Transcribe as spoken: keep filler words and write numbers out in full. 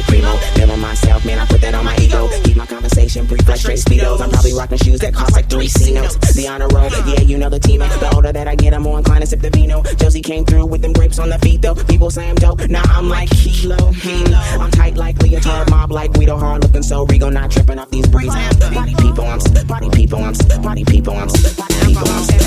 primo. Feeling myself, man, I put that on my ego. Keep my conversation brief like straight speedos. I'm probably rocking shoes that cost like three C notes. The honor roll, yeah, you know the team. The older that I get, I'm more inclined to sip the vino. Josie came through with them grapes on the feet though. People say I'm dope, nah, I'm like Kilo. Hmm. I'm tight like leotard, mob like Guido, hard looking so regal, not tripping off these breezes. Party people, I'm party people, I'm party people, I'm party people, I'm